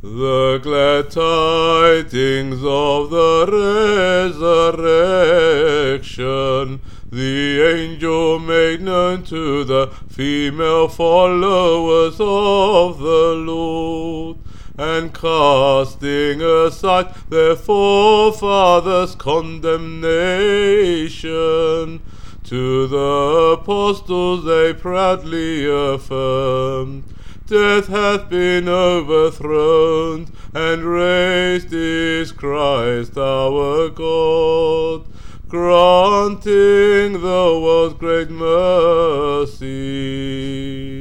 The glad tidings of the resurrection, the angel made known to the female followers of the Lord, and casting aside their forefathers' condemnation, to the apostles they proudly affirmed, death hath been overthrown, and raised is Christ our God, granting the world's great mercy.